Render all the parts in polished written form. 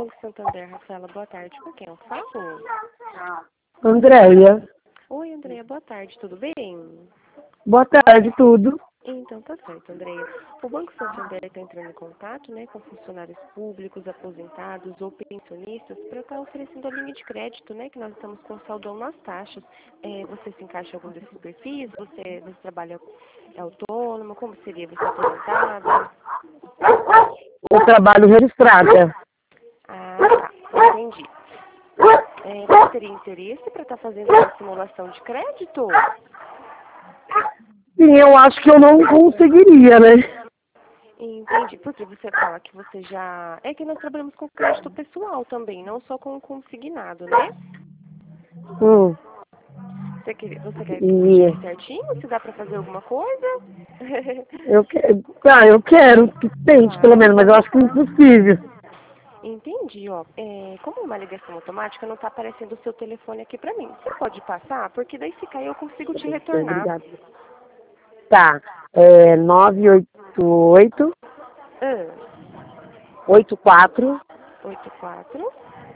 Banco Santander, Rafaela, boa tarde. Com quem eu falo? Andréia. Oi, Andréia, boa tarde, tudo bem? Boa tarde, tudo. Então, tá certo, Andréia. O Banco Santander está entrando em contato, né, com funcionários públicos, aposentados ou pensionistas para estar oferecendo a linha de crédito, né, que nós estamos com saldão nas taxas. Você se encaixa em algum desses perfis? Você trabalha autônomo? Como seria? Você é aposentada? Eu trabalho registrada. Ah, tá, entendi. Você teria interesse para estar fazendo uma simulação de crédito? Sim, eu acho que eu não conseguiria, né? Entendi, porque você fala que você já... É que nós trabalhamos com crédito pessoal também, não só com consignado, né? Hum. Você quer que eu E explique certinho se dá para fazer alguma coisa? eu quero que tente, pelo Claro, menos, mas eu vamos acho que é lá. impossível. Entendi, ó. Como é uma ligação automática, não está aparecendo o seu telefone aqui para mim. Você pode passar? Porque daí se cair eu consigo te retornar. Obrigada. Tá. 988 84 84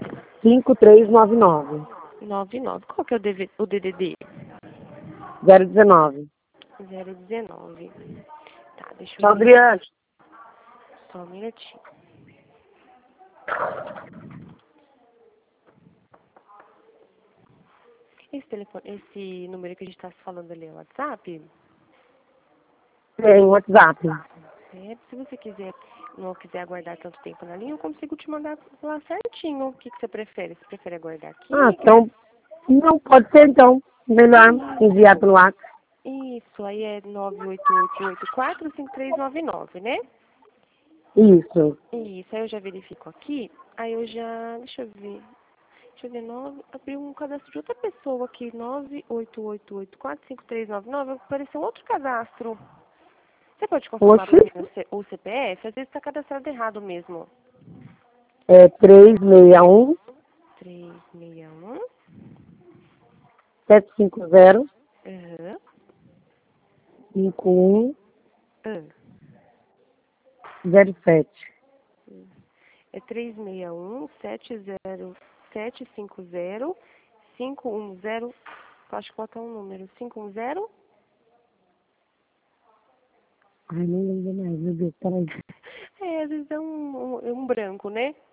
5399 99. Qual que é o DDD? 019. 019. Tá, deixa eu Tchau, ver aqui. Adriane. Só um minutinho. Esse número que a gente está se falando ali é o WhatsApp? Tem WhatsApp. Se você não quiser aguardar tanto tempo na linha, eu consigo te mandar lá certinho. O que você prefere? Você prefere aguardar Ah, aqui? então, não pode ser então. Melhor enviar pelo WhatsApp. Isso, aí é 988845399, né? Isso. Isso, aí eu já verifico aqui. Aí eu já, deixa eu ver, abriu um cadastro de outra pessoa aqui, 988845399, apareceu outro cadastro. Você pode confirmar Oxe, para mim o CPF? Às vezes está cadastrado errado mesmo. é 361 361. 750 Aham. 5107. É 361 750 510. Acho que falta um número. 510. Ai, não lembro mais, meu Deus, peraí. Às vezes é um branco, né?